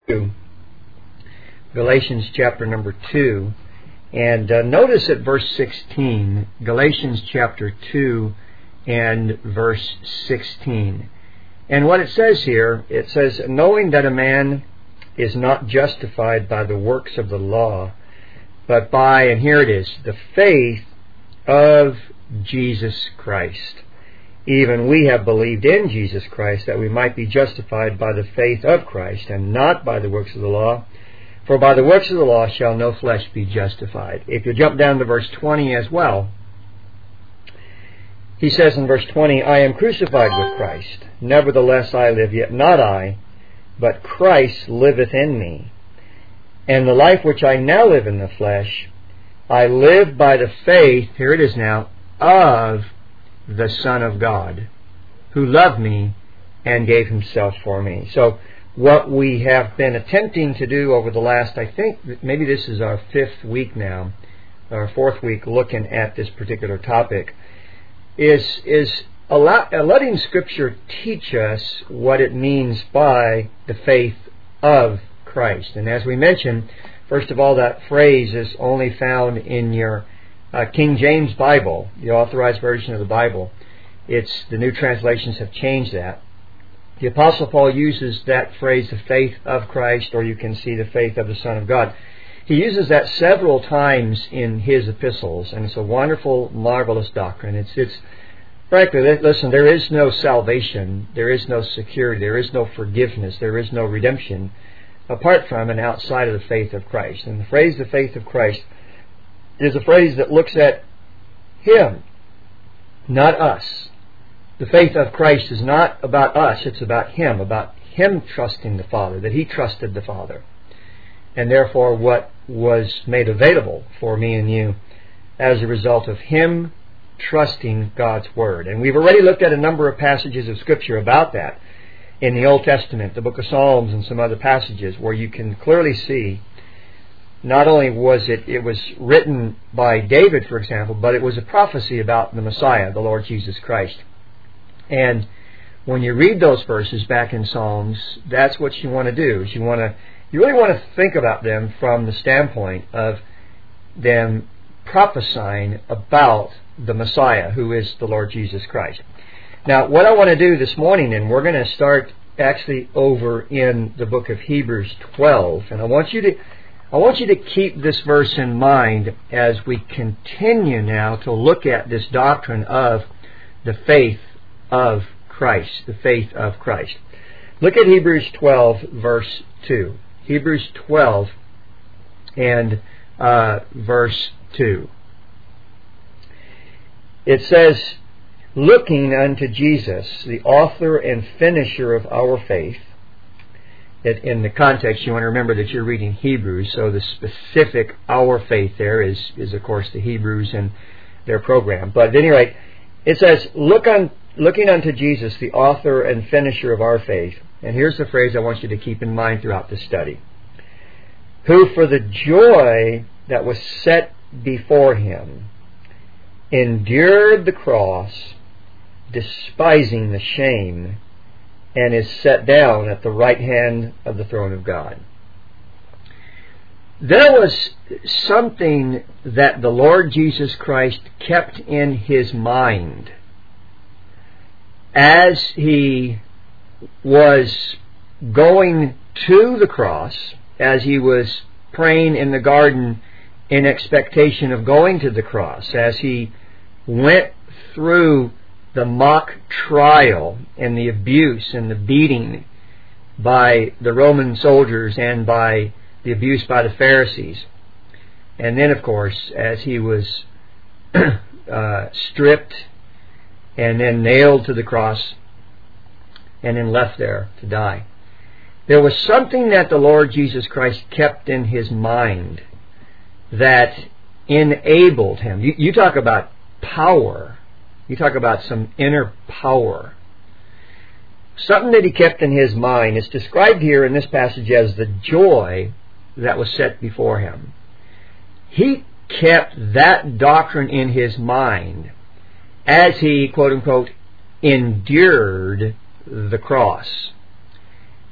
Galatians chapter number 2. And notice at verse 16, Galatians chapter 2 and verse 16. And what it says here, it says, knowing that a man is not justified by the works of the law, but by, and here it is, the faith of Jesus Christ. Even we have believed in Jesus Christ, that we might be justified by the faith of Christ, and not by the works of the law. For by the works of the law shall no flesh be justified. If you jump down to verse 20 as well, he says in verse 20, I am crucified with Christ. Nevertheless I live, yet not I, but Christ liveth in me. And the life which I now live in the flesh, I live by the faith, here it is now, of the Son of God, who loved me and gave himself for me. So what we have been attempting to do over the last, I think maybe this is our 5th week now, our 4th week looking at this particular topic, is letting Scripture teach us what it means by the faith of Christ. And as we mentioned, first of all, that phrase is only found in your King James Bible, the authorized version of the Bible. The new translations have changed that. The Apostle Paul uses that phrase, the faith of Christ, or you can see the faith of the Son of God. He uses that several times in his epistles, and it's a wonderful, marvelous doctrine. It's frankly, listen, there is no salvation, there is no security, there is no forgiveness, there is no redemption apart from and outside of the faith of Christ. And the phrase, the faith of Christ, is a phrase that looks at Him, not us. The faith of Christ is not about us, it's about Him trusting the Father, that He trusted the Father. And therefore what was made available for me and you as a result of Him trusting God's Word. And we've already looked at a number of passages of Scripture about that in the Old Testament, the book of Psalms and some other passages where you can clearly see not only was it was written by David, for example, but it was a prophecy about the Messiah, the Lord Jesus Christ. And when you read those verses back in Psalms, that's what you want to do. Is you really want to think about them from the standpoint of them prophesying about the Messiah, who is the Lord Jesus Christ. Now, what I want to do this morning, and we're going to start actually over in the book of Hebrews 12, and I want you to keep this verse in mind as we continue now to look at this doctrine of the faith of Christ, the faith of Christ. Look at Hebrews 12, verse 2. Hebrews 12 and verse 2. It says, looking unto Jesus, the author and finisher of our faith. In the context, you want to remember that you're reading Hebrews, so the specific our faith there is of course the Hebrews and their program. But at any rate, it says, looking unto Jesus, the author and finisher of our faith. And here's the phrase I want you to keep in mind throughout this study. Who for the joy that was set before Him endured the cross, despising the shame, and is set down at the right hand of the throne of God. There was something that the Lord Jesus Christ kept in His mind as He was going to the cross, as He was praying in the garden in expectation of going to the cross, as He went through the mock trial and the abuse and the beating by the Roman soldiers and by the abuse by the Pharisees. And then, of course, as He was stripped and then nailed to the cross and then left there to die. There was something that the Lord Jesus Christ kept in His mind that enabled Him. You talk about power. You talk about some inner power. Something that He kept in His mind is described here in this passage as the joy that was set before Him. He kept that doctrine in His mind as He, quote unquote, endured the cross.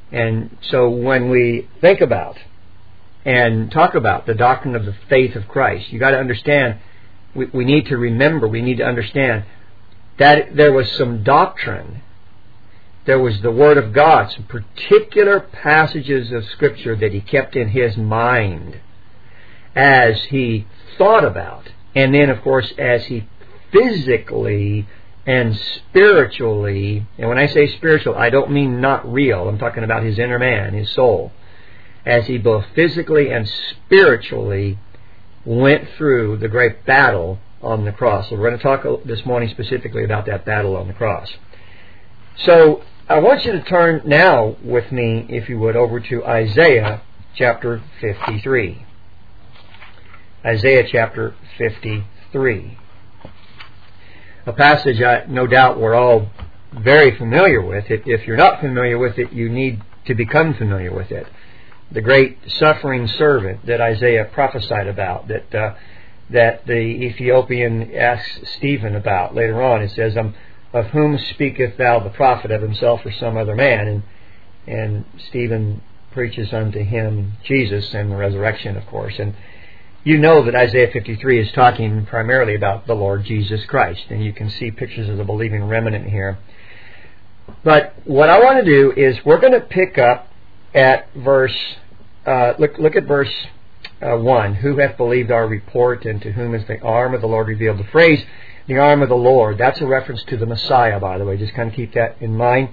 And so when we think about and talk about the doctrine of the faith of Christ, you got to understand, we need to remember, we need to understand that there was some doctrine. There was the Word of God, some particular passages of Scripture that he kept in his mind as he thought about, and then of course as he physically and spiritually, and when I say spiritual, I don't mean not real, I'm talking about his inner man, his soul, as he both physically and spiritually went through the great battle on the cross. So we're going to talk this morning specifically about that battle on the cross. So I want you to turn now with me, if you would, over to Isaiah chapter 53. Isaiah chapter 53. A passage no doubt we're all very familiar with. If you're not familiar with it, you need to become familiar with it. The great suffering servant that Isaiah prophesied about, that the Ethiopian asks Stephen about later on. It says, of whom speaketh thou the prophet, of himself or some other man? And Stephen preaches unto him Jesus and the resurrection, of course. And you know that Isaiah 53 is talking primarily about the Lord Jesus Christ. And you can see pictures of the believing remnant here. But what I want to do is we're going to pick up at verse, look at verse 1. Who hath believed our report, and to whom is the arm of the Lord revealed? The phrase, the arm of the Lord, that's a reference to the Messiah, by the way. Just kind of keep that in mind.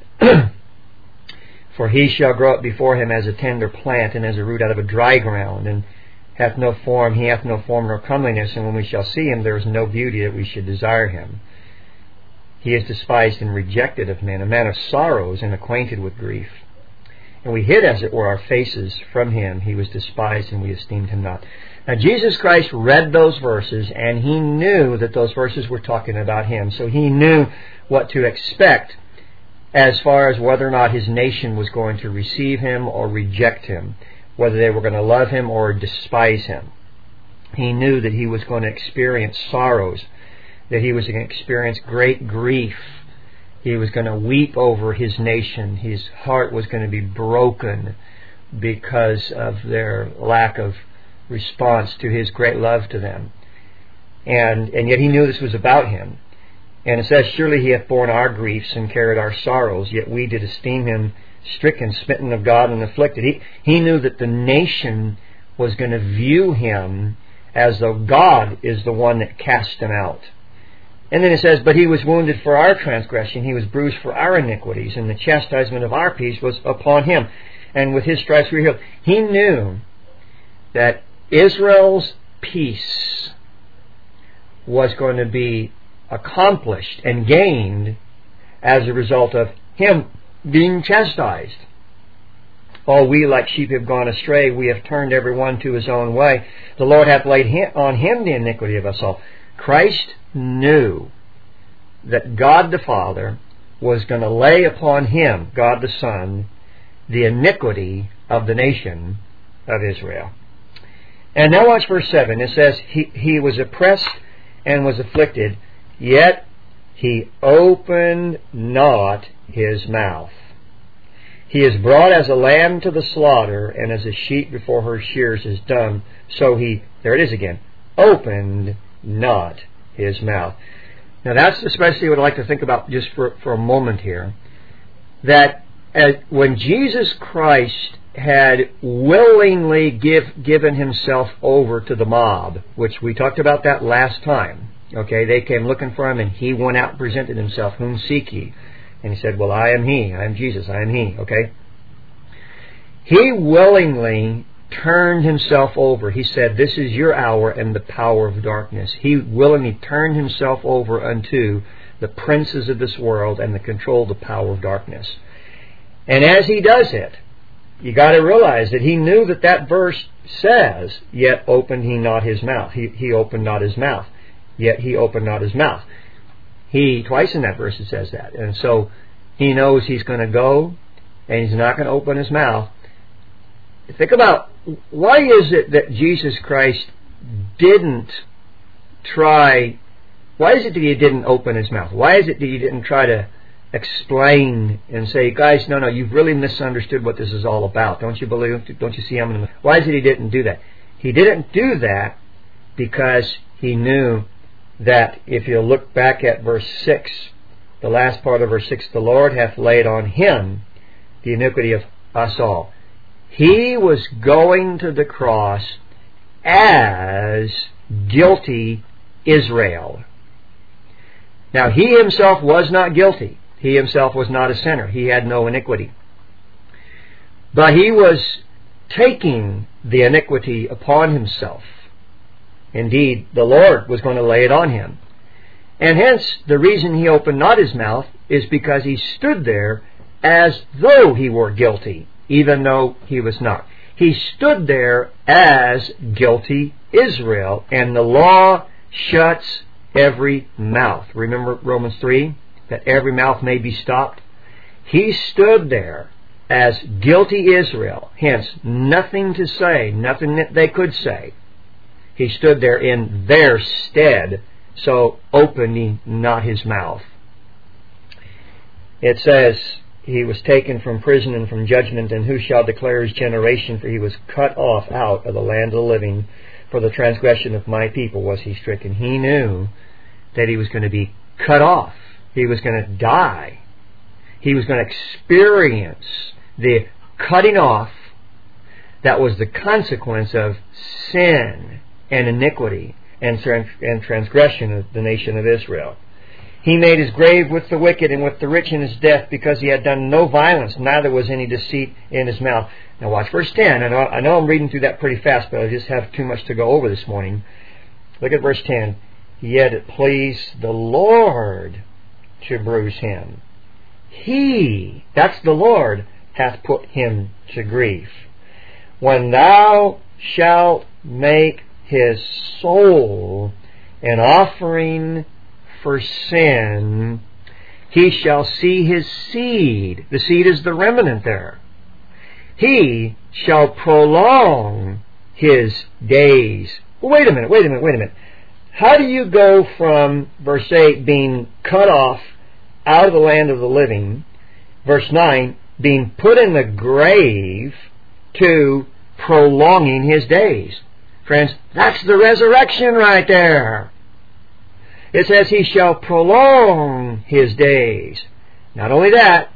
For he shall grow up before him as a tender plant, and as a root out of a dry ground, and hath no form, he hath no form nor comeliness, and when we shall see him, there is no beauty that we should desire him. He is despised and rejected of men, a man of sorrows and acquainted with grief. And we hid, as it were, our faces from him. He was despised, and we esteemed him not. Now, Jesus Christ read those verses, and he knew that those verses were talking about him. So he knew what to expect as far as whether or not his nation was going to receive him or reject him, whether they were going to love him or despise him. He knew that he was going to experience sorrows, that he was going to experience great grief. He was going to weep over his nation. His heart was going to be broken because of their lack of response to his great love to them. And yet he knew this was about him. And it says, surely he hath borne our griefs and carried our sorrows, yet we did esteem him stricken, smitten of God, and afflicted. He knew that the nation was going to view him as though God is the one that cast him out. And then it says, but he was wounded for our transgression, he was bruised for our iniquities, and the chastisement of our peace was upon him. And with his stripes we are healed. He knew that Israel's peace was going to be accomplished and gained as a result of him being chastised. All we like sheep have gone astray, we have turned every one to his own way. The Lord hath laid on him the iniquity of us all. Christ knew that God the Father was going to lay upon him, God the Son, the iniquity of the nation of Israel. And now watch verse 7. It says, he was oppressed and was afflicted, yet he opened not his mouth. He is brought as a lamb to the slaughter, and as a sheep before her shears is dumb. So he, there it is again, opened not his mouth. Now that's especially what I'd like to think about just for a moment here. That when Jesus Christ had willingly given himself over to the mob, which we talked about that last time. Okay, they came looking for him, and he went out and presented himself. Whom seek ye? And he said, well, I am he. I am Jesus. I am he. Okay? He willingly turned himself over. He said, this is your hour and the power of darkness. He willingly turned himself over unto the princes of this world and the control of the power of darkness. And as he does it, you got to realize that he knew that verse says, yet opened he not his mouth. He opened not his mouth. Yet he opened not his mouth. Twice in that verse it says that. And so he knows he's going to go and he's not going to open his mouth. Think about, why is it that Jesus Christ didn't try, why is it that he didn't open his mouth? Why is it that he didn't try to explain and say, guys, no, you've really misunderstood what this is all about. Don't you believe? Don't you see? Why is it he didn't do that? He didn't do that because he knew that if you look back at verse 6, the last part of verse 6, the Lord hath laid on him the iniquity of us all. He was going to the cross as guilty Israel. Now, he himself was not guilty. He himself was not a sinner. He had no iniquity. But he was taking the iniquity upon himself. Indeed, the Lord was going to lay it on him. And hence, the reason he opened not his mouth is because he stood there as though he were guilty, even though he was not. He stood there as guilty Israel, and the law shuts every mouth. Remember Romans 3? That every mouth may be stopped. He stood there as guilty Israel, hence nothing to say, nothing that they could say. He stood there in their stead, so opening not his mouth. It says, he was taken from prison and from judgment, and who shall declare his generation? For he was cut off out of the land of the living. For the transgression of my people was he stricken. He knew that he was going to be cut off. He was going to die. He was going to experience the cutting off that was the consequence of sin and iniquity and transgression of the nation of Israel. He made his grave with the wicked and with the rich in his death, because he had done no violence, neither was any deceit in his mouth. Now watch verse 10. I know I'm reading through that pretty fast, but I just have too much to go over this morning. Look at verse 10. Yet it pleased the Lord to bruise him. He, that's the Lord, hath put him to grief. When thou shalt make his soul an offering for sin, he shall see his seed. The seed is the remnant there. He shall prolong his days. Well, wait a minute. How do you go from, verse 8, being cut off out of the land of the living, verse 9, being put in the grave, to prolonging his days? Friends, that's the resurrection right there. It says he shall prolong his days. Not only that,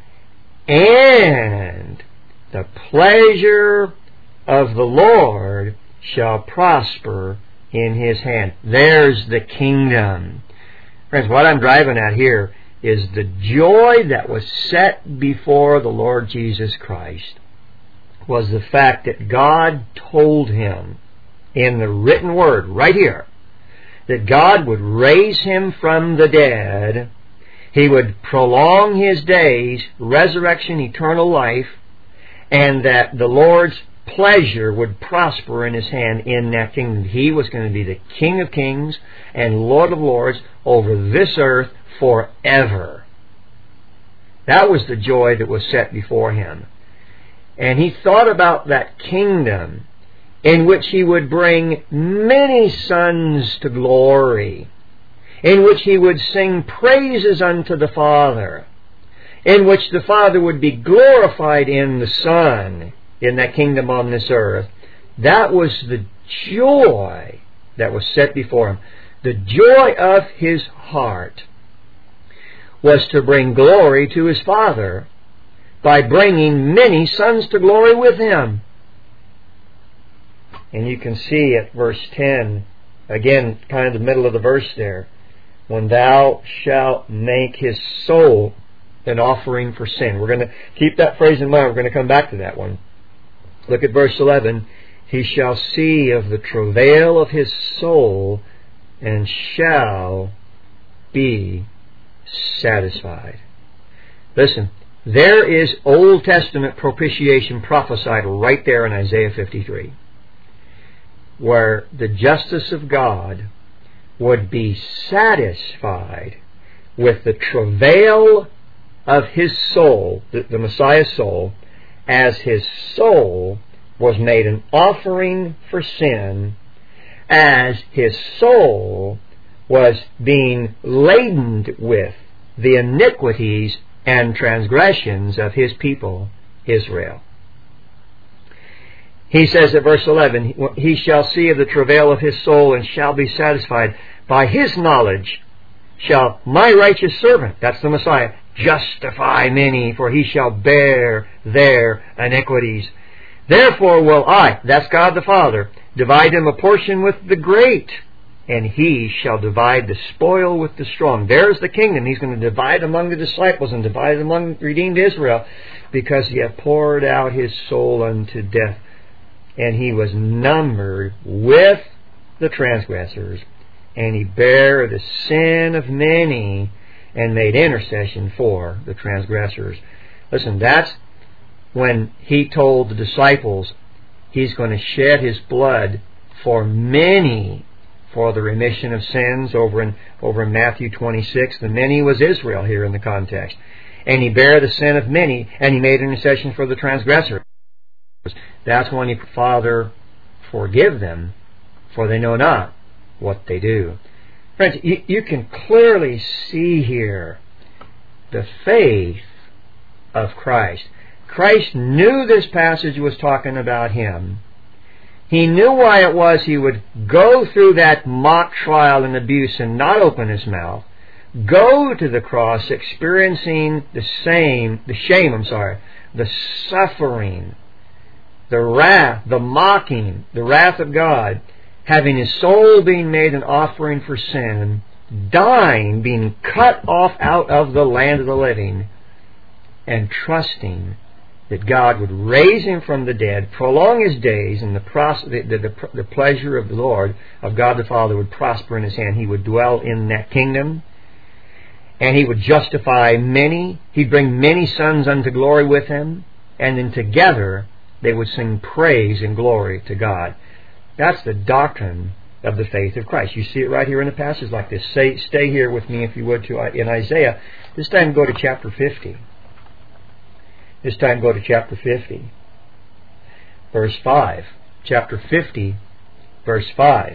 and the pleasure of the Lord shall prosper in his hand. There's the kingdom. Friends, what I'm driving at here is the joy that was set before the Lord Jesus Christ was the fact that God told him in the written word right here that God would raise him from the dead. He would prolong his days, resurrection, eternal life, and that the Lord's pleasure would prosper in his hand in that kingdom. He was going to be the King of kings and Lord of lords over this earth forever. That was the joy that was set before him. And he thought about that kingdom in which he would bring many sons to glory, in which he would sing praises unto the Father, in which the Father would be glorified in the Son, in that kingdom on this earth. That was the joy that was set before him. The joy of his heart was to bring glory to his Father by bringing many sons to glory with him. And you can see at verse 10, again, kind of the middle of the verse there, when thou shalt make his soul an offering for sin. We're going to keep that phrase in mind. We're going to come back to that one. Look at verse 11. He shall see of the travail of his soul and shall be satisfied. Listen, there is Old Testament propitiation prophesied right there in Isaiah 53, where the justice of God would be satisfied with the travail of his soul, the Messiah's soul, as his soul was made an offering for sin, as his soul was being laden with the iniquities and transgressions of His people Israel. He says at verse 11, He shall see of the travail of His soul and shall be satisfied. By His knowledge shall my righteous servant, that's the Messiah, justify many, for he shall bear their iniquities. Therefore will I, that's God the Father, divide him a portion with the great, and he shall divide the spoil with the strong. There's the kingdom. He's going to divide among the disciples and divide among redeemed Israel, because he hath poured out his soul unto death, and he was numbered with the transgressors, and he bare the sin of many, and made intercession for the transgressors. Listen, that's when he told the disciples he's going to shed his blood for many for the remission of sins over in Matthew 26. The many was Israel here in the context. And he bare the sin of many, and he made intercession for the transgressors. That's when he, Father, forgive them, for they know not what they do. Friends, you can clearly see here the faith of Christ. Christ knew this passage was talking about Him. He knew why it was He would go through that mock trial and abuse and not open His mouth, go to the cross experiencing the shame, the suffering, the wrath, the mocking, the wrath of God, having His soul being made an offering for sin, dying, being cut off out of the land of the living, and trusting that God would raise Him from the dead, prolong His days, and the pleasure of the Lord, of God the Father, would prosper in His hand. He would dwell in that kingdom, and He would justify many. He'd bring many sons unto glory with Him, and then together they would sing praise and glory to God. That's the doctrine of the faith of Christ. You see it right here in a passage like this. Stay here with me, if you would, in Isaiah. This time go to chapter 50. This time go to chapter 50, verse 5. Chapter 50, verse 5.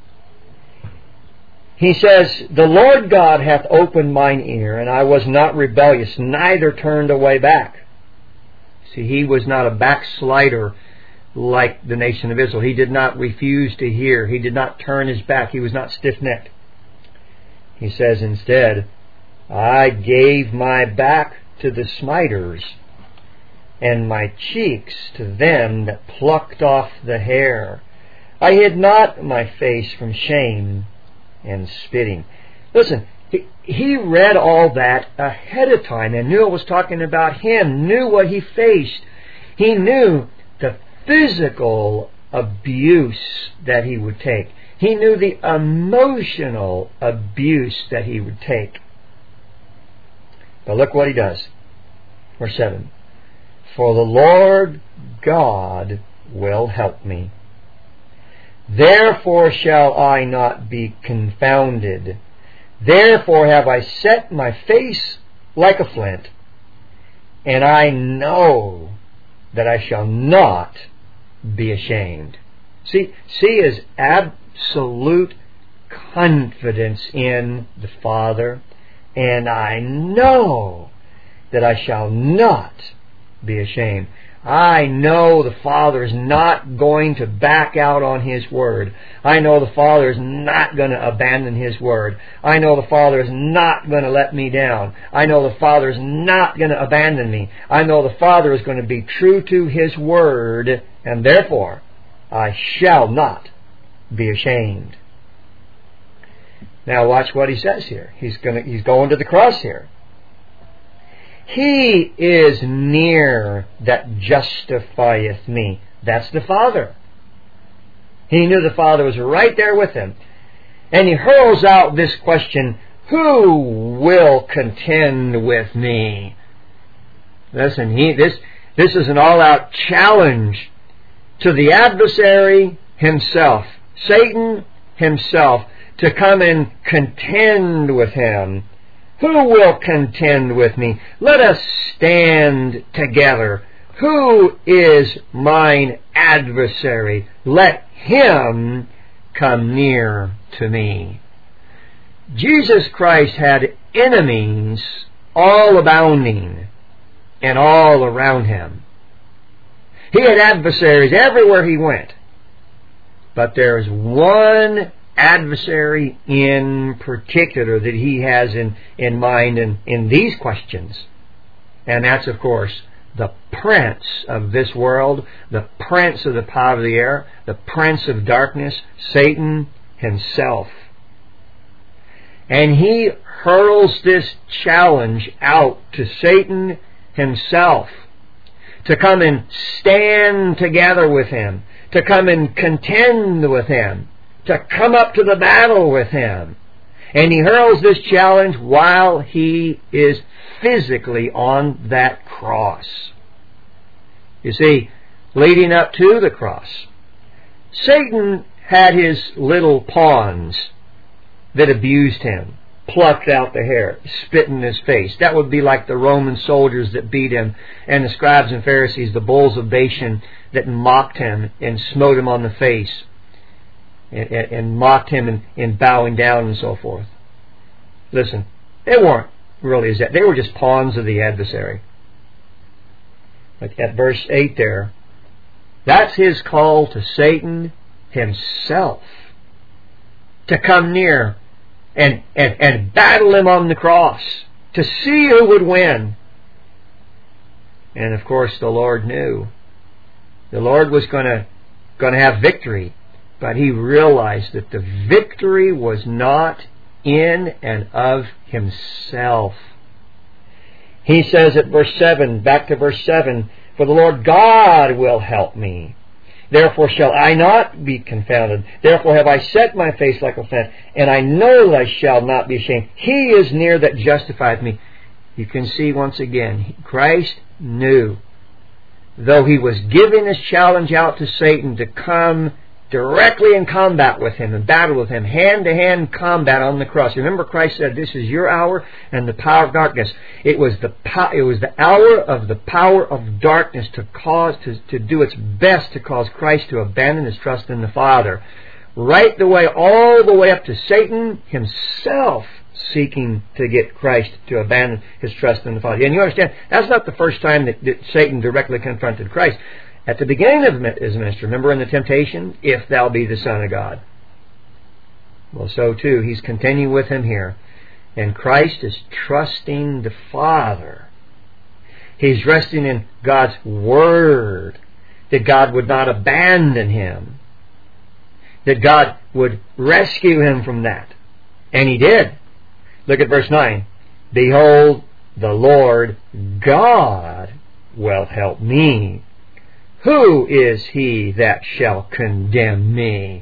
He says, The Lord God hath opened mine ear, and I was not rebellious, neither turned away back. See, he was not a backslider like the nation of Israel. He did not refuse to hear. He did not turn his back. He was not stiff-necked. He says instead, I gave my back to the smiters, and my cheeks to them that plucked off the hair. I hid not my face from shame and spitting. Listen, he read all that ahead of time and knew it was talking about him, knew what he faced. He knew the physical abuse that he would take. He knew the emotional abuse that he would take. But look what he does. Verse 7. For the Lord God will help me. Therefore shall I not be confounded. Therefore have I set my face like a flint, and I know that I shall not be ashamed. See his absolute confidence in the Father, and I know that I shall not be ashamed. I know the Father is not going to back out on His Word. I know the Father is not going to abandon His Word. I know the Father is not going to let me down. I know the Father is not going to abandon me. I know the Father is going to be true to His Word, and therefore I shall not be ashamed. Now watch what he says here. He's going to the cross here. He is near that justifieth me. That's the Father. He knew the Father was right there with him. And he hurls out this question, who will contend with me? Listen, this is an all-out challenge to the adversary himself, Satan himself, to come and contend with him. Who will contend with me? Let us stand together. Who is mine adversary? Let him come near to me. Jesus Christ had enemies all abounding and all around him. He had adversaries everywhere he went. But there's one adversary in particular that he has in mind in these questions. And that's, of course, the prince of this world, the prince of the power of the air, the prince of darkness, Satan himself. And he hurls this challenge out to Satan himself to come and stand together with him, to come and contend with him, to come up to the battle with him. And he hurls this challenge while he is physically on that cross. You see, leading up to the cross, Satan had his little pawns that abused him, plucked out the hair, spit in his face. That would be like the Roman soldiers that beat him, and the scribes and Pharisees, the bulls of Bashan, that mocked him and smote him on the face, and mocked him in bowing down and so forth. Listen, they weren't really as that. They were just pawns of the adversary. But at verse 8 there, that's his call to Satan himself to come near and battle him on the cross, to see who would win. And of course the Lord knew. The Lord was going to have victory, but he realized that the victory was not in and of himself. He says at verse 7, back to verse 7, "For the Lord God will help me. Therefore shall I not be confounded. Therefore have I set my face like a flint, and I know that I shall not be ashamed. He is near that justifieth me." You can see once again, Christ knew, though he was giving this challenge out to Satan to come directly in combat with him and battle with him, hand-to-hand combat on the cross. Remember, Christ said, "This is your hour and the power of darkness." It was the hour of the power of darkness to do its best to cause Christ to abandon his trust in the Father, right the way all the way up to Satan himself seeking to get Christ to abandon his trust in the Father. And you understand, that's not the first time that Satan directly confronted Christ. At the beginning of his ministry, remember in the temptation, "If thou be the Son of God." Well, so too, he's continuing with him here. And Christ is trusting the Father. He's resting in God's Word, that God would not abandon him, that God would rescue him from that. And he did. Look at verse 9. "Behold, the Lord God will help me. Who is he that shall condemn me?"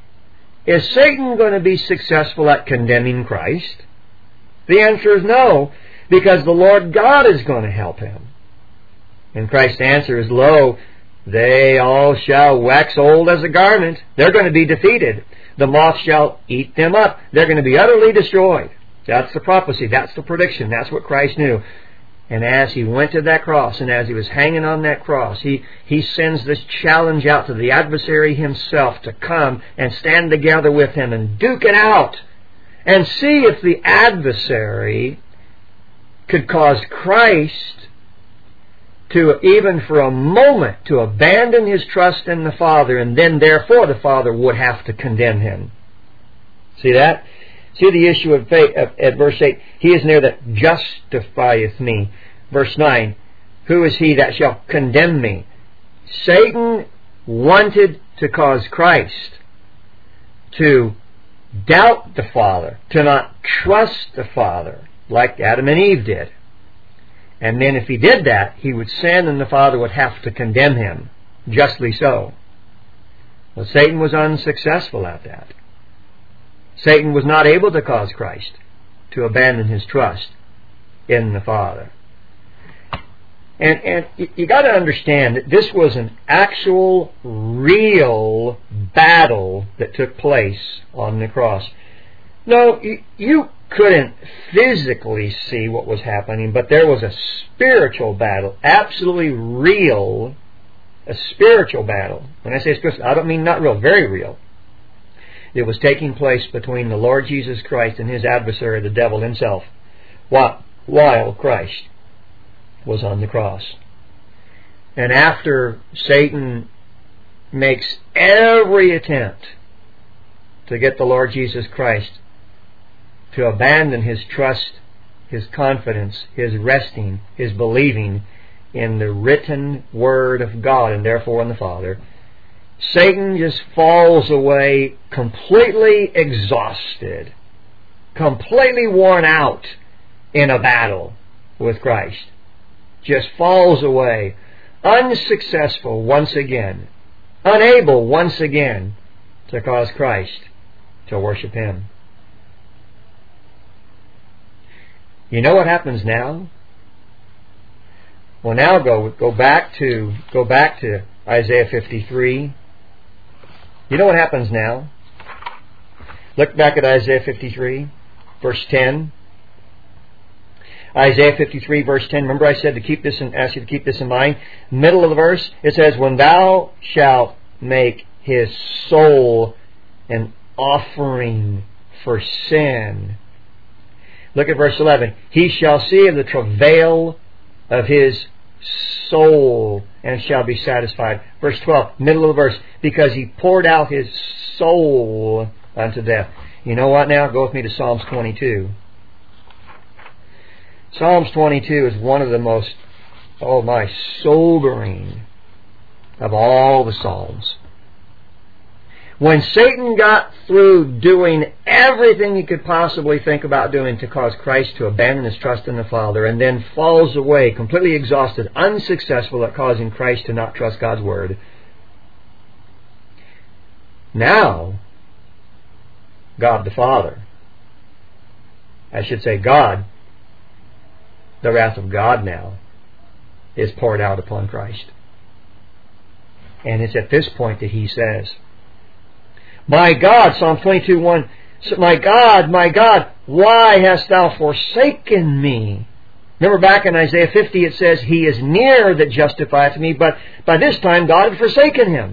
Is Satan going to be successful at condemning Christ? The answer is no, because the Lord God is going to help him. And Christ's answer is, "Lo, they all shall wax old as a garment." They're going to be defeated. "The moth shall eat them up." They're going to be utterly destroyed. That's the prophecy. That's the prediction. That's what Christ knew. And as he went to that cross, and as he was hanging on that cross, he sends this challenge out to the adversary himself to come and stand together with him and duke it out and see if the adversary could cause Christ to, even for a moment, to abandon his trust in the Father, and then therefore the Father would have to condemn him. See that? See the issue of faith at verse 8. "He is near that justifieth me." Verse 9. "Who is he that shall condemn me?" Satan wanted to cause Christ to doubt the Father, to not trust the Father, like Adam and Eve did. And then if he did that, he would sin and the Father would have to condemn him, justly so. Well, Satan was unsuccessful at that. Satan was not able to cause Christ to abandon his trust in the Father. And you got to understand that this was an actual, real battle that took place on the cross. No, you couldn't physically see what was happening, but there was a spiritual battle, absolutely real, a spiritual battle. When I say spiritual, I don't mean not real, very real. It was taking place between the Lord Jesus Christ and his adversary, the devil himself. While while Christ was on the cross. And after Satan makes every attempt to get the Lord Jesus Christ to abandon his trust, his confidence, his resting, his believing in the written Word of God and therefore in the Father, Satan just falls away completely exhausted, completely worn out in a battle with Christ. Just falls away, unsuccessful once again, unable once again to cause Christ to worship Him. You know what happens now? Well, now go back to Isaiah 53. You know what happens now? Look back at Isaiah 53, verse 10. Isaiah 53, verse 10. Remember I said ask you to keep this in mind. Middle of the verse, it says, "When thou shalt make his soul an offering for sin." Look at verse 11. "He shall see of the travail of his soul and shall be satisfied." Verse 12, middle of the verse, "Because he poured out his soul unto death." You know what now? Go with me to Psalms 22. Psalms 22 is one of the most, sobering of all the Psalms. When Satan got through doing everything he could possibly think about doing to cause Christ to abandon his trust in the Father, and then falls away completely exhausted, unsuccessful at causing Christ to not trust God's Word, now God the Father, God, the wrath of God now, is poured out upon Christ. And it's at this point that he says, "My God," Psalm 22:1, my God, why hast thou forsaken me?" Remember back in Isaiah 50 it says, "He is near that justifieth me," but by this time God had forsaken him.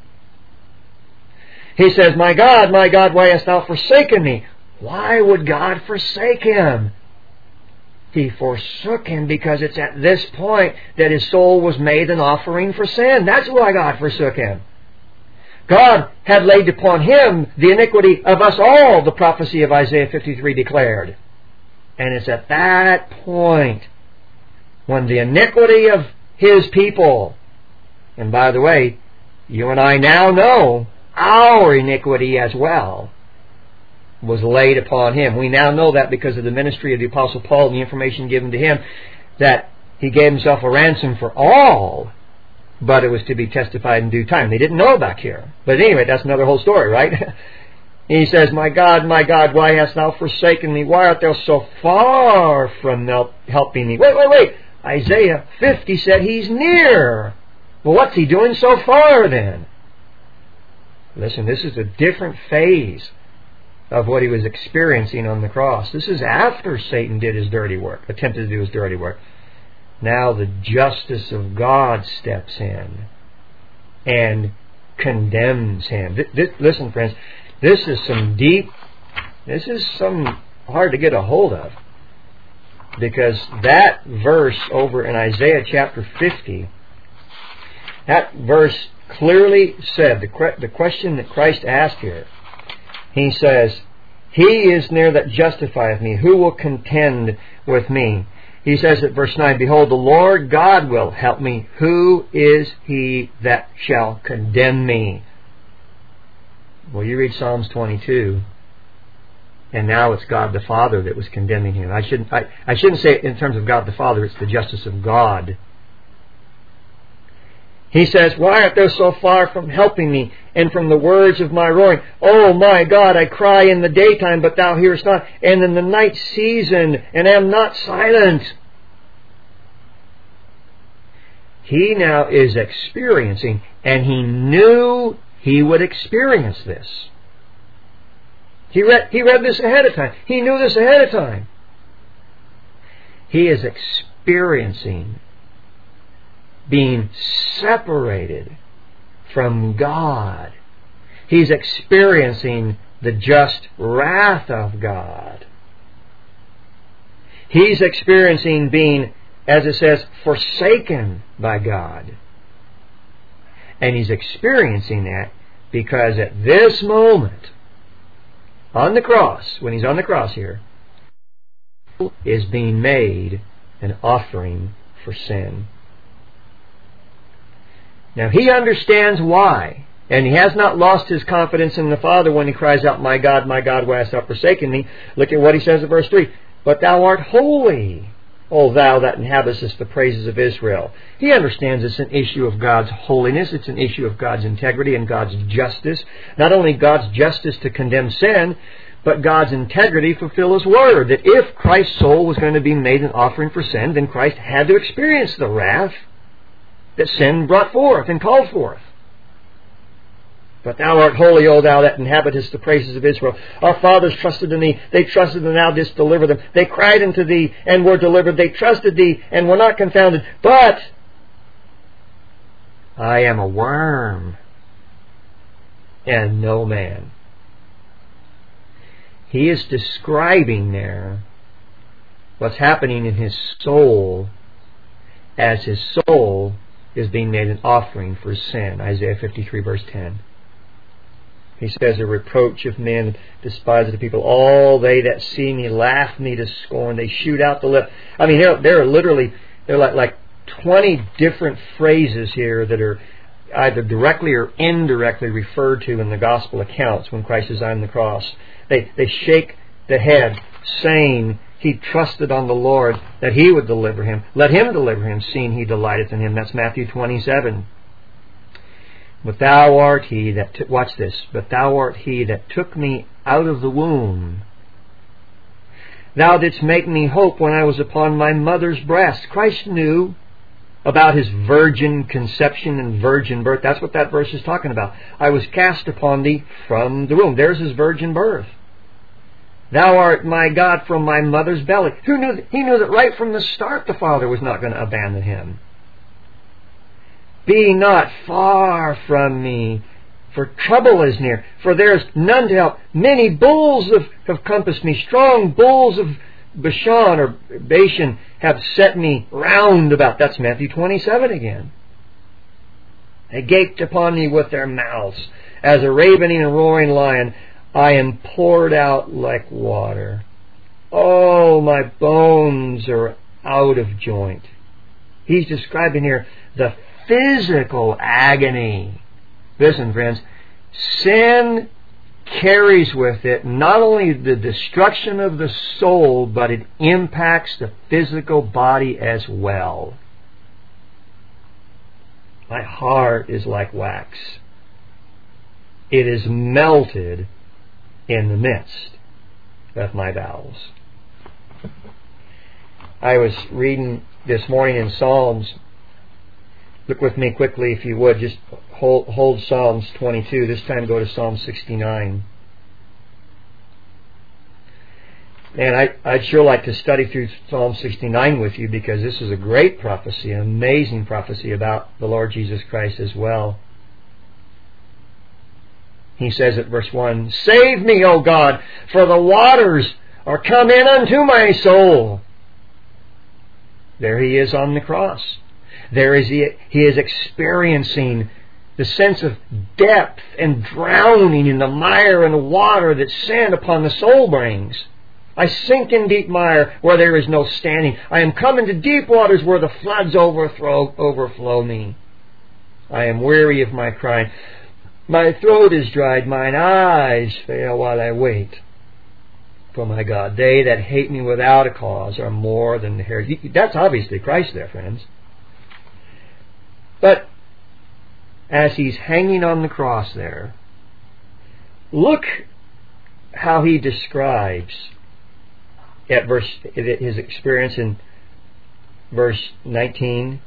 He says, my God, why hast thou forsaken me?" Why would God forsake him? He forsook him because it's at this point that his soul was made an offering for sin. That's why God forsook him. God had laid upon him the iniquity of us all, the prophecy of Isaiah 53 declared. And it's at that point when the iniquity of his people, and by the way, you and I now know our iniquity as well, was laid upon him. We now know that because of the ministry of the Apostle Paul and the information given to him, that he gave himself a ransom for all, but it was to be testified in due time. They didn't know back here. But anyway, that's another whole story, right? He says, my God, why hast thou forsaken me? Why art thou so far from helping me? Wait. Isaiah 50 said he's near. Well, what's he doing so far then? Listen, this is a different phase of what he was experiencing on the cross. This is after Satan did his dirty work, attempted to do his dirty work. Now the justice of God steps in and condemns him. Listen, friends, this is some hard to get a hold of. Because that verse over in Isaiah chapter 50, that verse clearly said, the question that Christ asked here, he says, "He is near that justifieth me. Who will contend with me?" He says at verse 9, "Behold, the Lord God will help me. Who is he that shall condemn me?" Well, you read Psalms 22, and now it's God the Father that was condemning him. I shouldn't say it in terms of God the Father, it's the justice of God. He says, "Why art thou so far from helping me, and from the words of my roaring? Oh my God, I cry in the daytime, but thou hearest not, and in the night season, and am not silent." He now is experiencing, and he knew he would experience this. He read this ahead of time. He knew this ahead of time. He is experiencing being separated from God. He's experiencing the just wrath of God. He's experiencing being, as it says, forsaken by God. And he's experiencing that because at this moment, on the cross, when he's on the cross here, is being made an offering for sin. Now he understands why, and he has not lost his confidence in the Father when he cries out, my God, why hast thou forsaken me? Look at what he says in verse 3. But thou art holy, O thou that inhabitest the praises of Israel. He understands it's an issue of God's holiness, it's an issue of God's integrity and God's justice. Not only God's justice to condemn sin, but God's integrity to fulfill His word. That if Christ's soul was going to be made an offering for sin, then Christ had to experience the wrath that sin brought forth and called forth. But thou art holy, O thou that inhabitest the praises of Israel. Our fathers trusted in thee. They trusted, and thou didst deliver them. They cried unto thee, and were delivered. They trusted thee, and were not confounded. But I am a worm, and no man. He is describing there what's happening in his soul as his soul is being made an offering for sin. Isaiah 53 verse 10. He says, a reproach of men, despise of the people. All they that see me laugh me to scorn. They shoot out the lip. I mean, there are literally, there are like 20 different phrases here that are either directly or indirectly referred to in the gospel accounts when Christ is on the cross. They shake the head, saying he trusted on the Lord that He would deliver him. Let Him deliver him, seeing He delighteth in Him. That's Matthew 27. But thou art He that, watch this, but thou art He that took me out of the womb. Thou didst make me hope when I was upon my mother's breast. Christ knew about His virgin conception and virgin birth. That's what that verse is talking about. I was cast upon thee from the womb. There's His virgin birth. Thou art my God from my mother's belly. He knew that right from the start the Father was not going to abandon Him. Be not far from me, for trouble is near, for there is none to help. Many bulls have compassed me. Strong bulls of Bashan have set me round about. That's Matthew 27 again. They gaped upon me with their mouths. As a ravening and roaring lion, I am poured out like water. Oh, my bones are out of joint. He's describing here the physical agony. Listen, friends, sin carries with it not only the destruction of the soul, but it impacts the physical body as well. My heart is like wax. It is melted in the midst of my bowels. I was reading this morning in Psalms. Look with me quickly, if you would. Just hold Psalms 22. This time go to Psalm 69. And I'd sure like to study through Psalm 69 with you, because this is a great prophecy, an amazing prophecy about the Lord Jesus Christ as well. He says at verse 1, Save me, O God, for the waters are come in unto my soul. There He is on the cross. There is He is experiencing the sense of depth and drowning in the mire and the water that sin upon the soul brings. I sink in deep mire where there is no standing. I am come into deep waters where the floods overflow me. I am weary of my crying. My throat is dried, mine eyes fail while I wait for my God. They that hate me without a cause are more than the hair. That's obviously Christ there, friends. But as He's hanging on the cross there, look how He describes at His experience in verse 19.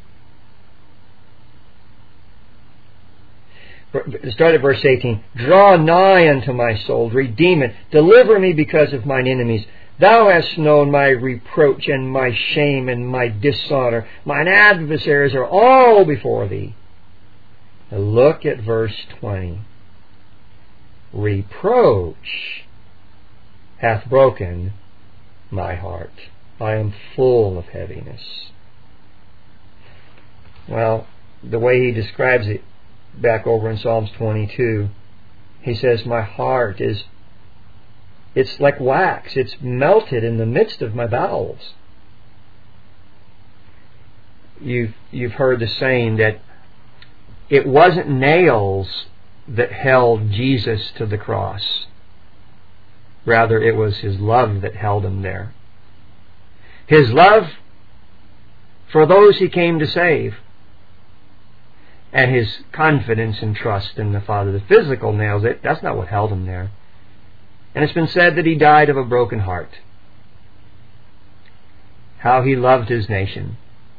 Start at verse 18. Draw nigh unto my soul, redeem it, deliver me because of mine enemies. Thou hast known my reproach and my shame and my dishonor. Mine adversaries are all before thee. Now look at verse 20. Reproach hath broken my heart. I am full of heaviness. Well, the way he describes it back over in Psalms 22, he says, my heart it's like wax. It's melted in the midst of my bowels. You've heard the saying that it wasn't nails that held Jesus to the cross. Rather, it was His love that held Him there. His love for those He came to save. And His confidence and trust in the Father. The physical nails, that's not what held Him there. And it's been said that He died of a broken heart. How He loved His nation.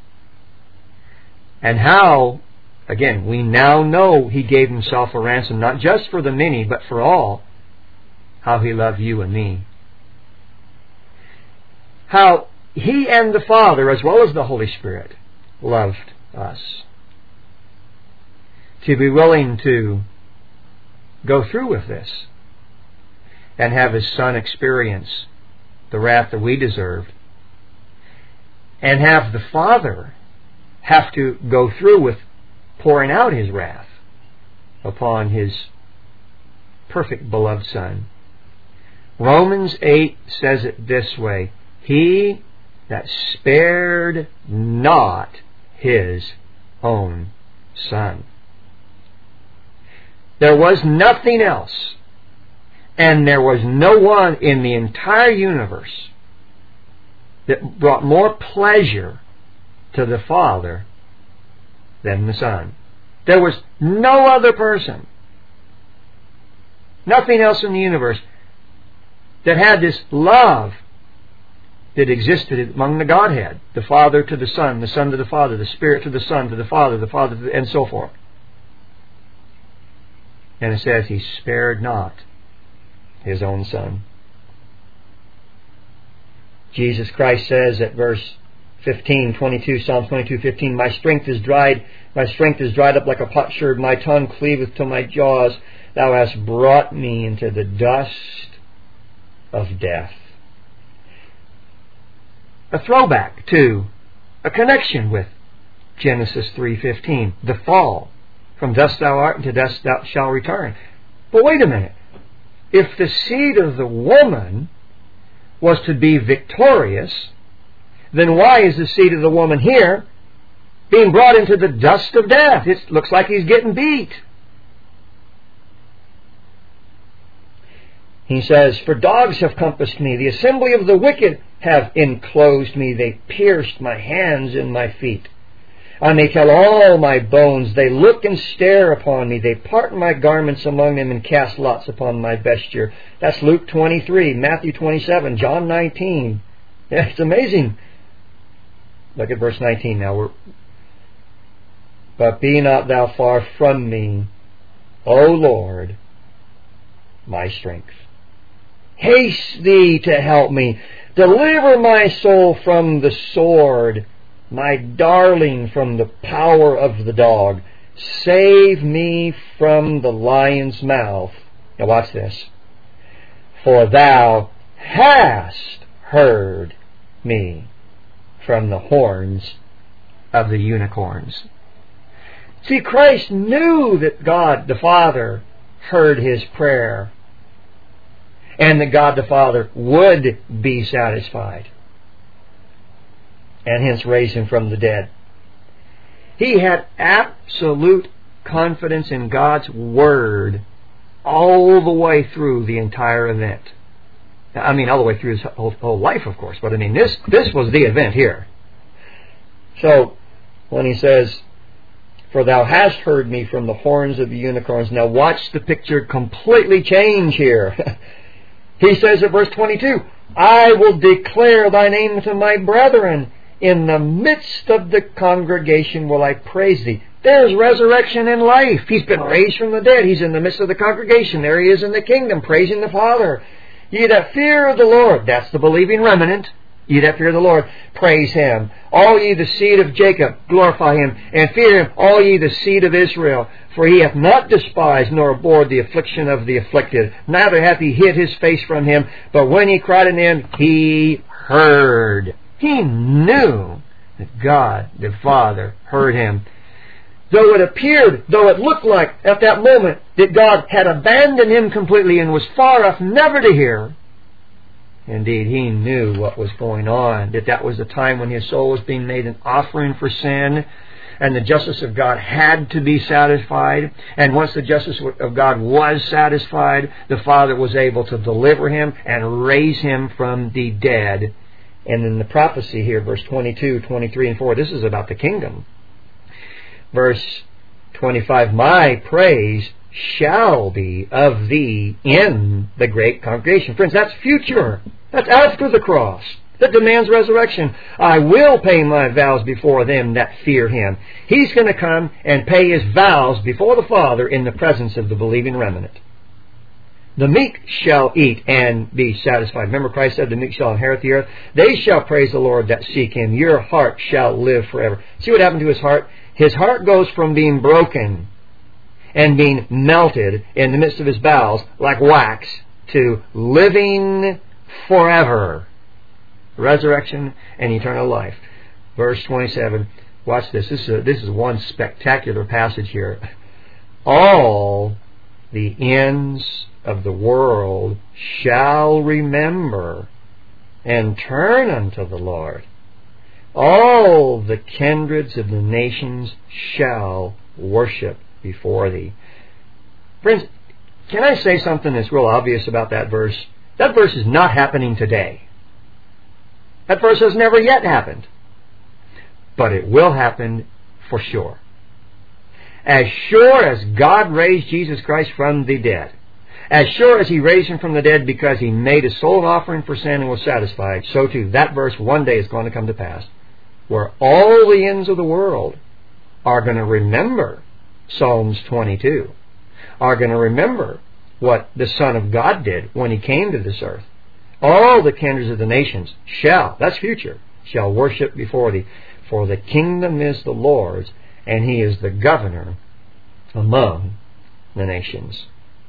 And how, again, we now know He gave Himself a ransom, not just for the many, but for all. How He loved you and me. How He and the Father, as well as the Holy Spirit, loved us. To be willing to go through with this and have His Son experience the wrath that we deserved, and have the Father have to go through with pouring out His wrath upon His perfect beloved Son. Romans 8 says it this way, He that spared not His own Son. There was nothing else, and there was no one in the entire universe that brought more pleasure to the Father than the Son. There was no other person, nothing else in the universe that had this love that existed among the Godhead. The Father to the Son to the Father, the Spirit to the Son, to the Father to the, and so forth. And it says He spared not His own Son. Jesus Christ says at verse 15, Psalm 22:15, My strength is dried up like a potsherd, my tongue cleaveth to my jaws. Thou hast brought me into the dust of death. A throwback to, a connection with Genesis 3:15, the fall. From dust thou art, and to dust thou shalt return. But wait a minute. If the seed of the woman was to be victorious, then why is the seed of the woman here being brought into the dust of death? It looks like he's getting beat. He says, For dogs have compassed me, the assembly of the wicked have enclosed me, they pierced my hands and my feet. I may tell all my bones, they look and stare upon me, they part my garments among them and cast lots upon my vesture. That's Luke 23, Matthew 27, John 19. Yeah, it's amazing. Look at verse 19 now. But be not thou far from me, O Lord, my strength. Haste thee to help me. Deliver my soul from the sword, my darling from the power of the dog. Save me from the lion's mouth. Now watch this. For thou hast heard me from the horns of the unicorns. See, Christ knew that God the Father heard his prayer, and that God the Father would be satisfied, and hence raise him from the dead. He had absolute confidence in God's Word all the way through the entire event. I mean, all the way through his whole life, of course. But I mean, this was the event here. So, when he says, For thou hast heard me from the horns of the unicorns. Now watch the picture completely change here. He says at verse 22, I will declare thy name to my brethren. In the midst of the congregation will I praise thee. There's resurrection and life. He's been raised from the dead. He's in the midst of the congregation. There he is in the kingdom, praising the Father. Ye that fear the Lord, that's the believing remnant. Ye that fear the Lord, praise him. All ye the seed of Jacob, glorify him, and fear him, all ye the seed of Israel. For he hath not despised nor abhorred the affliction of the afflicted, neither hath he hid his face from him. But when he cried unto him, he heard He knew that God, the Father, heard him. Though it appeared, though it looked like at that moment that God had abandoned him completely and was far off never to hear, indeed, he knew what was going on, that was the time when his soul was being made an offering for sin, and the justice of God had to be satisfied. And once the justice of God was satisfied, the Father was able to deliver him and raise him from the dead. And in the prophecy here, verse 22, 23, and 4, this is about the kingdom. Verse 25, my praise shall be of thee in the great congregation. Friends, that's future. That's after the cross. That demands resurrection. I will pay my vows before them that fear him. He's going to come and pay his vows before the Father in the presence of the believing remnant. The meek shall eat and be satisfied. Remember Christ said the meek shall inherit the earth. They shall praise the Lord that seek him. Your heart shall live forever. See what happened to his heart? His heart goes from being broken and being melted in the midst of his bowels like wax to living forever. Resurrection and eternal life. Verse 27. Watch this. This is one spectacular passage here. All the ends of the world shall remember and turn unto the Lord. All the kindreds of the nations shall worship before thee. Friends, can I say something that's real obvious about that verse? That verse is not happening today. That verse has never yet happened. But it will happen for sure. As sure as God raised Jesus Christ from the dead, as sure as he raised him from the dead because he made his soul an offering for sin and was satisfied, so too that verse one day is going to come to pass, where all the ends of the world are going to remember Psalms 22, are going to remember what the Son of God did when he came to this earth. All the kindreds of the nations shall, that's future, shall worship before thee. For the kingdom is the Lord's, and he is the governor among the nations.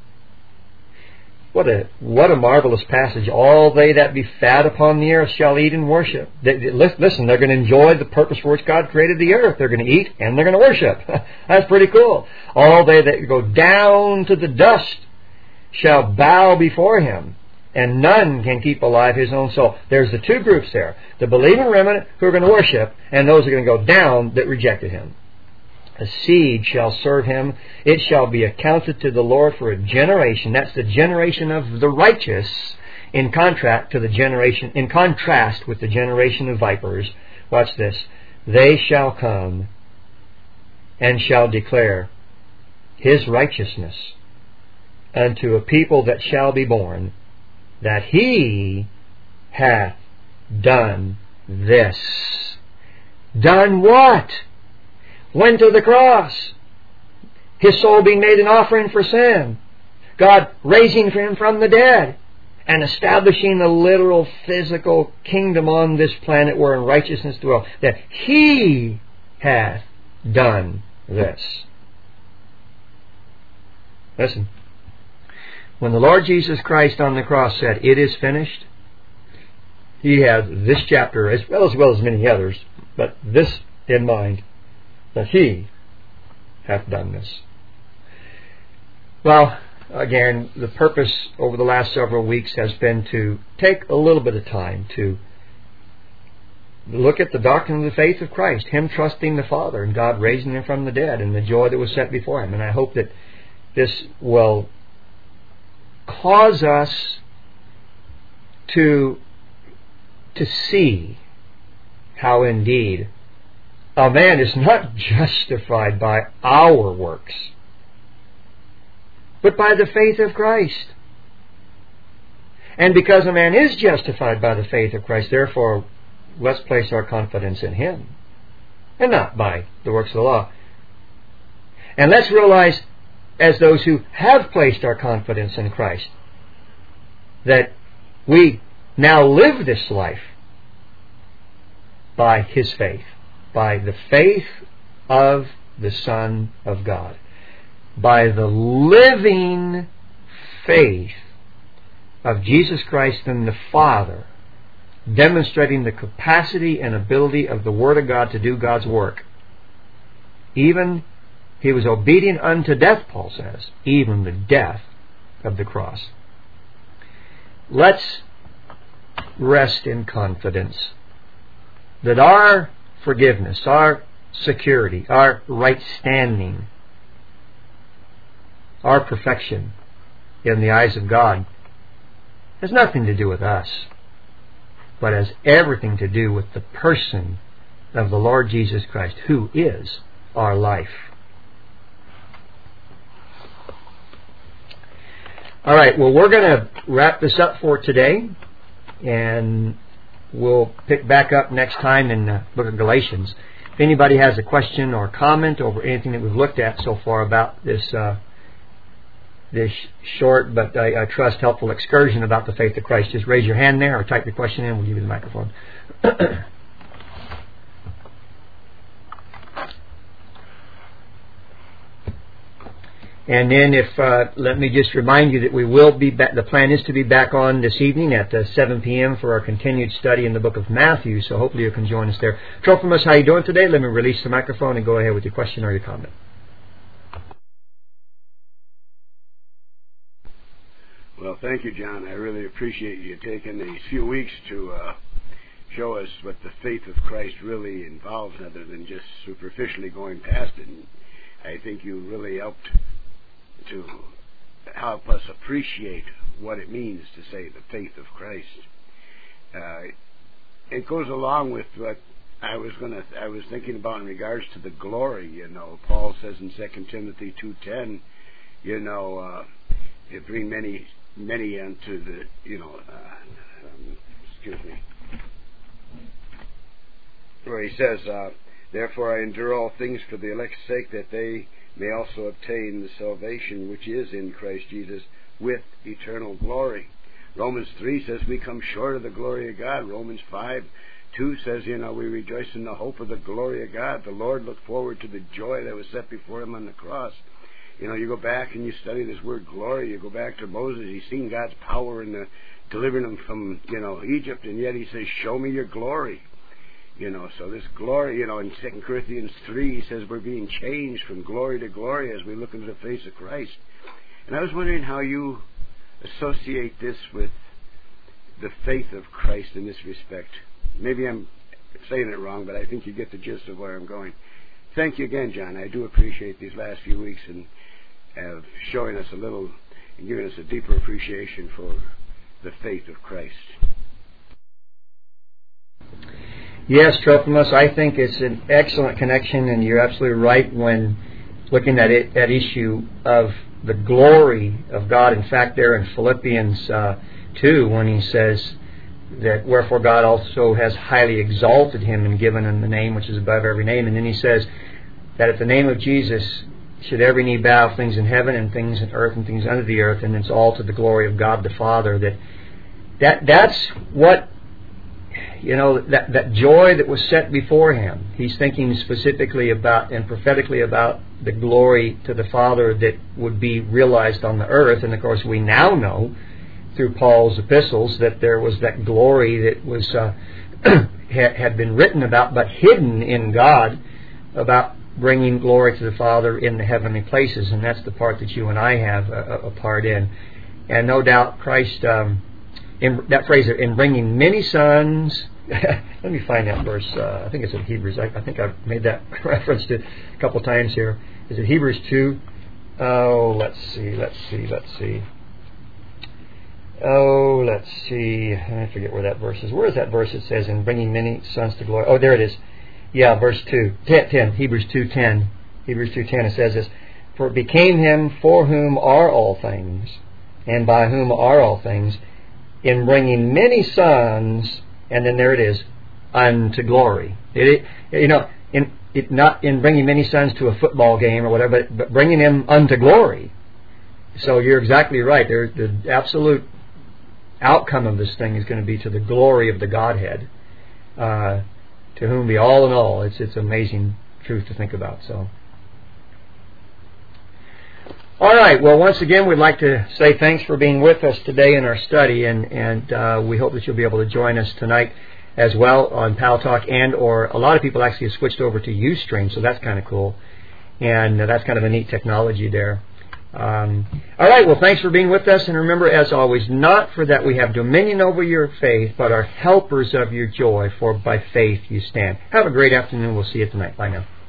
What a marvelous passage. All they that be fat upon the earth shall eat and worship. Listen, they're going to enjoy the purpose for which God created the earth. They're going to eat and they're going to worship. That's pretty cool. All they that go down to the dust shall bow before him, and none can keep alive his own soul. There's the two groups there. The believing remnant who are going to worship, and those who are going to go down that rejected him. A seed shall serve him. It shall be accounted to the Lord for a generation. That's the generation of the righteous in contrast with the generation of vipers. Watch this. They shall come and shall declare his righteousness unto a people that shall be born, that he hath done this. Done what? Went to the cross. His soul being made an offering for sin. God raising him from the dead and establishing a literal physical kingdom on this planet wherein righteousness dwells. That he hath done this. Listen. When the Lord Jesus Christ on the cross said, "It is finished," he has this chapter, as well as many others, but this in mind, that he hath done this. Well, again, the purpose over the last several weeks has been to take a little bit of time to look at the doctrine of the faith of Christ, him trusting the Father and God raising him from the dead and the joy that was set before him. And I hope that this will cause us to see how indeed a man is not justified by our works, but by the faith of Christ. And because a man is justified by the faith of Christ, therefore let's place our confidence in him and not by the works of the law. And let's realize, as those who have placed our confidence in Christ, that we now live this life by his faith, by the faith of the Son of God, by the living faith of Jesus Christ and the Father, demonstrating the capacity and ability of the Word of God to do God's work. Even He was obedient unto death, Paul says, even the death of the cross. Let's rest in confidence that our forgiveness, our security, our right standing, our perfection in the eyes of God has nothing to do with us, but has everything to do with the person of the Lord Jesus Christ, who is our life. All right, well, we're going to wrap this up for today, and we'll pick back up next time in the book of Galatians. If anybody has a question or comment over anything that we've looked at so far about this short but I trust helpful excursion about the faith of Christ, just raise your hand there or type your question in. We'll give you the microphone. And then let me just remind you that we will be back. The plan is to be back on this evening at 7 p.m. for our continued study in the book of Matthew, so hopefully you can join us there. Trophimus, how are you doing today? Let me release the microphone and go ahead with your question or your comment. Well, thank you, John. I really appreciate you taking these few weeks to show us what the faith of Christ really involves, other than just superficially going past it. And I think you really helped to help us appreciate what it means to say the faith of Christ. It goes along with what I was thinking about in regards to the glory. You know, Paul says in 2 Timothy 2:10, you know, it bring many unto the, where he says, therefore I endure all things for the elect's sake, that they may also obtain the salvation which is in Christ Jesus with eternal glory. Romans 3 says we come short of the glory of God. Romans 5:2 says, we rejoice in the hope of the glory of God. The Lord looked forward to the joy that was set before Him on the cross. You go back and you study this word glory. You go back to Moses. He's seen God's power in delivering him from, Egypt, and yet he says, show me your glory. So this glory, in 2 Corinthians 3, he says we're being changed from glory to glory as we look into the face of Christ. And I was wondering how you associate this with the faith of Christ in this respect. Maybe I'm saying it wrong, but I think you get the gist of where I'm going. Thank you again, John. I do appreciate these last few weeks and showing us a little and giving us a deeper appreciation for the faith of Christ. Yes, Trophimus, I think it's an excellent connection, and you're absolutely right when looking at that issue of the glory of God. In fact, there in Philippians 2, when he says that wherefore God also has highly exalted him and given him the name which is above every name. And then he says that at the name of Jesus should every knee bow, things in heaven and things in earth and things under the earth, and it's all to the glory of God the Father. That's what, that joy that was set before him. He's thinking specifically about and prophetically about the glory to the Father that would be realized on the earth. And of course we now know through Paul's epistles that there was that glory that was had been written about but hidden in God, about bringing glory to the Father in the heavenly places, and that's the part that you and I have a part in. And no doubt Christ, in that phrase, in bringing many sons, let me find that verse, I think it's in Hebrews, I think I've made that reference to a couple times here. Is it Hebrews 2? Oh, let's see. I forget where that verse is. Where is that verse that says, in bringing many sons to glory? Oh, there it is. Yeah, verse 2. 10. Hebrews 2:10. Hebrews 2:10, it says this, for it became him for whom are all things, and by whom are all things, in bringing many sons, and then there it is, unto glory. Not in bringing many sons to a football game or whatever, but bringing them unto glory. So you're exactly right. The absolute outcome of this thing is going to be to the glory of the Godhead, to whom be all in all. It's amazing truth to think about. So, All right. Well, once again, we'd like to say thanks for being with us today in our study, and we hope that you'll be able to join us tonight as well on Paltalk, and or a lot of people actually have switched over to Ustream, so that's kind of cool, and that's kind of a neat technology there. All right. Well, thanks for being with us, and remember, as always, not for that we have dominion over your faith, but are helpers of your joy, for by faith you stand. Have a great afternoon. We'll see you tonight. Bye now.